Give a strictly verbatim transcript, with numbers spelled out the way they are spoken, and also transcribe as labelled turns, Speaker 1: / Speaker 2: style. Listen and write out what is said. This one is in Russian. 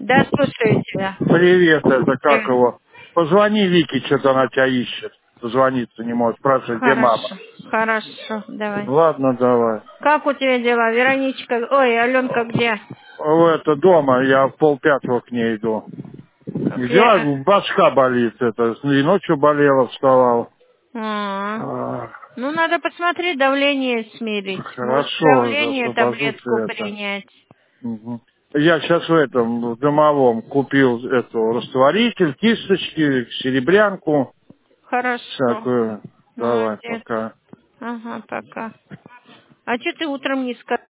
Speaker 1: Да, слушаю тебя.
Speaker 2: Привет, это как
Speaker 1: Привет.
Speaker 2: его? Позвони Вике, что-то она тебя ищет. Позвониться не может, спрашивает, где мама.
Speaker 1: Хорошо, хорошо, давай.
Speaker 2: Ладно, давай.
Speaker 1: Как у тебя дела, Вероничка? Ой, Аленка где?
Speaker 2: В это дома, я в полпятого к ней иду. Дела,
Speaker 1: Вера...
Speaker 2: башка болит, это, и ночью болела, вставал.
Speaker 1: А,
Speaker 2: А,
Speaker 1: Ну, надо посмотреть, давление смерить. Может,
Speaker 2: Хорошо,
Speaker 1: давление,
Speaker 2: освобожусь
Speaker 1: таблетку
Speaker 2: это.
Speaker 1: принять.
Speaker 2: Мгм. Я сейчас в этом, в домовом купил эту растворитель, кисточки, серебрянку,
Speaker 1: Хорошо.
Speaker 2: всякую. Давай,
Speaker 1: Молодец.
Speaker 2: пока.
Speaker 1: Ага, пока. А что ты утром не сказал?